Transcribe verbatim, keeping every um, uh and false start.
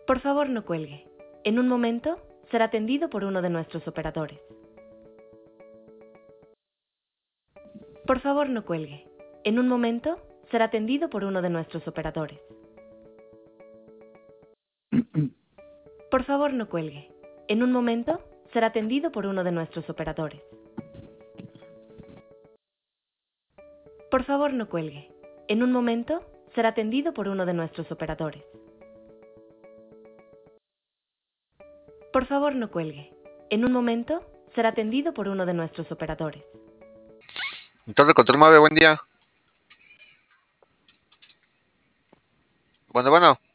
Por favor, no cuelgue. En un momento, será atendido por uno de nuestros operadores. Por favor, no cuelgue. En un momento, será atendido por uno de nuestros operadores. Por favor, no cuelgue. En un momento, será atendido por uno de nuestros operadores. Por favor, no cuelgue. En un momento, será atendido por uno de nuestros operadores. Por favor, no cuelgue. En un momento, será atendido por uno de nuestros operadores. Torre Control Mave, buen día. Bueno, bueno.